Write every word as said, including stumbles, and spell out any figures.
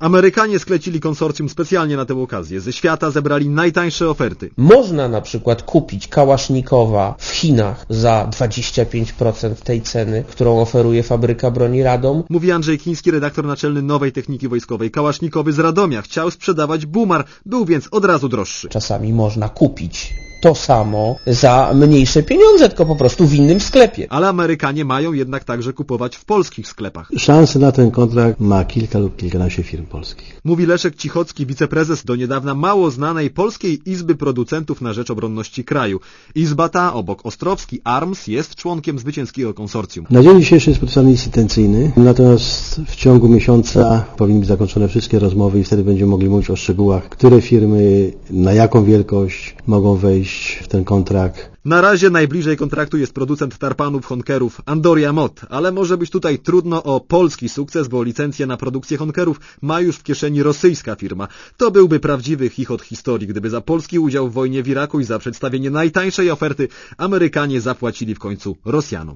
Amerykanie sklecili konsorcjum specjalnie na tę okazję. Ze świata zebrali najtańsze oferty. Można na przykład kupić Kałasznikowa w Chinach za dwadzieścia pięć procent tej ceny, którą oferuje fabryka broni Radom. Mówi Andrzej Kiński, redaktor naczelny Nowej Techniki Wojskowej. Kałasznikowy z Radomia chciał sprzedawać Bumar, był więc od razu droższy. Czasami można kupić to samo za mniejsze pieniądze, tylko po prostu w innym sklepie. Ale Amerykanie mają jednak także kupować w polskich sklepach. Szansę na ten kontrakt ma kilka lub kilkanaście firm polskich. Mówi Leszek Cichocki, wiceprezes do niedawna mało znanej Polskiej Izby Producentów na rzecz Obronności Kraju. Izba ta, obok Ostrowski Arms, jest członkiem zwycięskiego konsorcjum. Na dzień dzisiejszy jest podpisany list intencyjny, natomiast w ciągu miesiąca powinny być zakończone wszystkie rozmowy i wtedy będziemy mogli mówić o szczegółach, które firmy, na jaką wielkość mogą wejść w ten kontrakt. Na razie najbliżej kontraktu jest producent tarpanów Honkerów Andoria Mot, ale może być tutaj trudno o polski sukces, bo licencję na produkcję Honkerów ma już w kieszeni rosyjska firma. To byłby prawdziwy chichot historii, gdyby za polski udział w wojnie w Iraku i za przedstawienie najtańszej oferty Amerykanie zapłacili w końcu Rosjanom.